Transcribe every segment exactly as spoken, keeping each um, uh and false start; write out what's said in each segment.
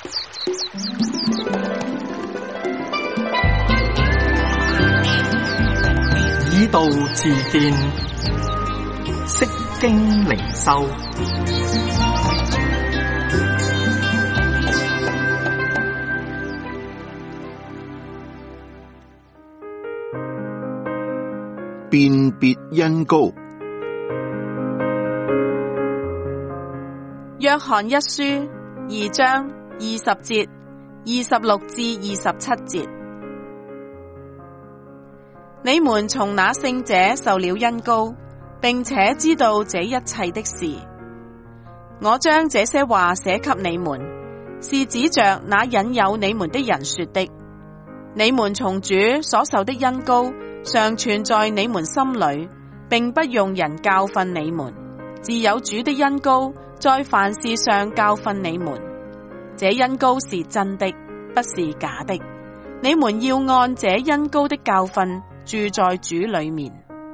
以道治見，釋經靈修。 辨別恩膏。 約翰一書二章二十節、二十六至二十七節。你們從那聖者受了恩膏，並且知道這一切的事。我將這些話寫給你們，是指着那引誘你們的人說的。你們從主所受的恩膏常存在你們心裡，並不用人教訓你們，自有主的恩膏在凡事上教訓你們。這恩膏是真的，不是假的。你們要按這恩膏的教訓住在主裡面。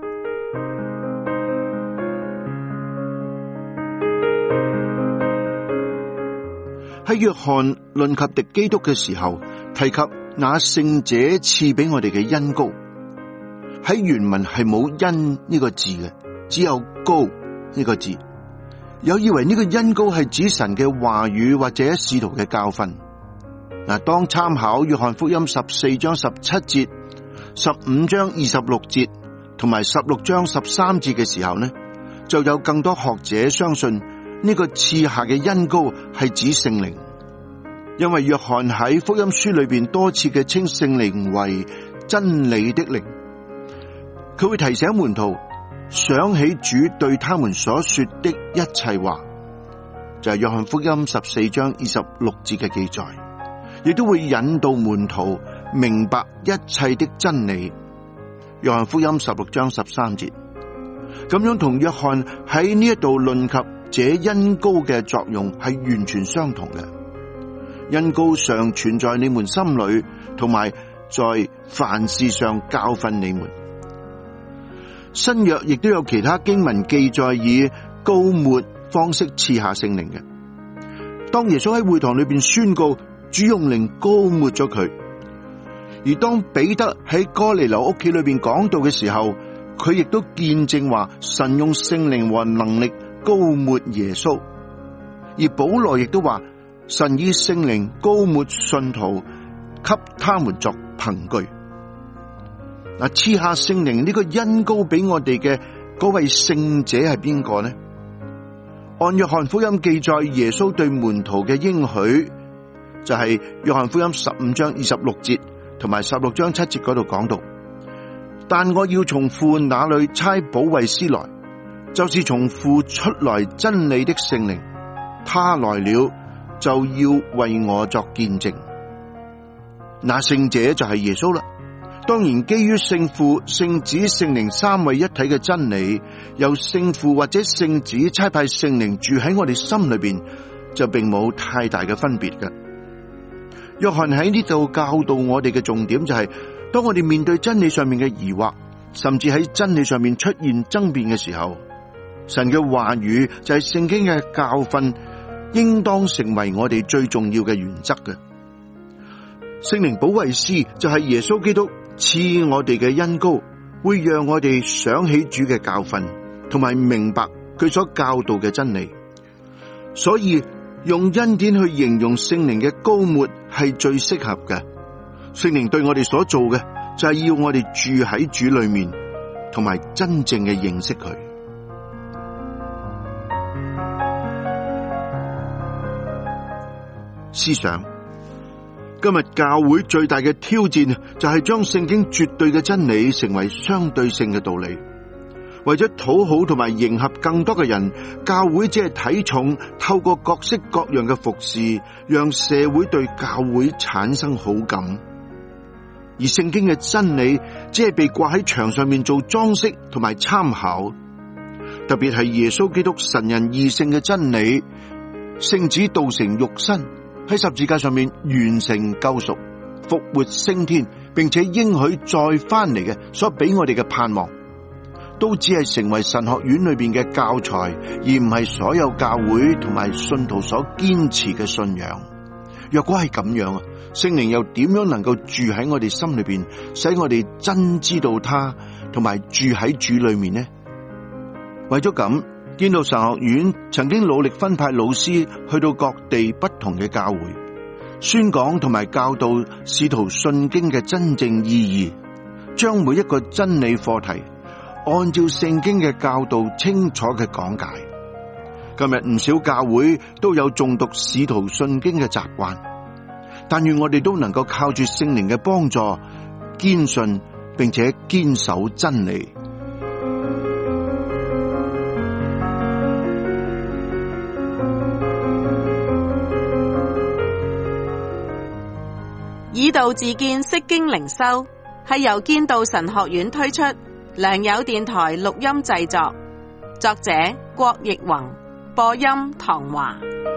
喺約翰論及敵基督嘅時候，提及那聖者賜俾我哋嘅恩膏。喺原文係冇恩呢個字嘅，只有膏呢個字。有以為呢個恩膏係指神嘅話語或者使徒嘅教訓。嗱，當參考約翰福音十四章十七節、十五章二十六節同埋十六章十三節嘅時候呢，就有更多學者相信呢個賜下嘅恩膏係指聖靈，因為約翰喺福音書裏邊多次嘅稱聖靈為真理的靈。佢會提醒門徒想起主對他們所說的一切話，就係約翰福音十四章二十六節嘅記載，亦都會引導門徒明白一切的真理。約翰福音十六章十三節，咁樣同約翰喺呢一度論及這恩膏嘅作用係完全相同嘅。恩膏常存在你們心裏，同埋在凡事上教訓你們。新約亦都有其他經文記載以膏抹方式賜下聖靈嘅。當耶穌喺會堂裏邊宣告主用靈膏抹咗佢，而當彼得喺哥尼流屋企裏邊講道嘅時候，佢亦都見證話神用聖靈和能力膏抹耶穌。而保羅亦都話神以聖靈膏抹信徒，給他們作憑據。嗱，賜下聖靈呢個恩膏俾我哋嘅嗰位聖者係邊個呢？按約翰福音記載，耶穌對門徒嘅應許就係約翰福音十五章二十六節同埋十六章七節嗰度講到，但我要從父那裏差保惠師來，就是從父出來真理的聖靈，他來了就要為我作見證。那聖者就係耶穌啦。當然，基於聖父、聖子、聖靈三位一體嘅真理，由聖父或者聖子差派聖靈住喺我哋心裏邊，就並冇太大嘅分別嘅。約翰喺呢度教導我哋嘅重點就係、是，當我哋面對真理上面嘅疑惑，甚至喺真理上面出現爭辯嘅時候，神嘅話語就係聖經嘅教訓，應當成為我哋最重要嘅原則嘅。聖靈保惠師就係耶穌基督賜我哋嘅恩膏，會讓我哋想起主嘅教訓，同埋明白佢所教導嘅真理。所以用恩典去形容聖靈嘅膏抹係最適合嘅。聖靈對我哋所做嘅就係要我哋住喺主裏面，同埋真正嘅認識佢。思想。今日教會最大嘅挑戰就係將聖經絕對嘅真理成為相對性嘅道理。為咗討好同埋迎合更多嘅人，教會只係睇重透過各式各樣嘅服侍，讓社會對教會產生好感。而聖經嘅真理只係被掛喺牆上面做裝飾同埋參考。特別係耶穌基督神人二性嘅真理，聖子道成肉身，喺十字架上面完成救贖、復活升天，並且應許再翻嚟嘅所俾我哋嘅盼望，都只係成為神學院裏邊嘅教材，而唔係所有教會同埋信徒所堅持嘅信仰。 若果係咁樣啊，聖靈又點樣能夠住喺我哋心裏邊，使我哋真知道他，同埋住喺主裏面呢？為咗咁，建道神學院曾經努力分派老師去到各地不同嘅教會，宣講同埋教導使徒信經嘅真正意義，將每一個真理課題按照聖經嘅教導清楚嘅講解。今日唔少教會都有誦讀使徒信經嘅習慣，但願我哋都能夠靠住聖靈嘅幫助，堅信並且堅守真理。 以道自見，釋經靈修係由建道神學院推出，良友電台錄音製作，作者郭奕宏，播音唐華。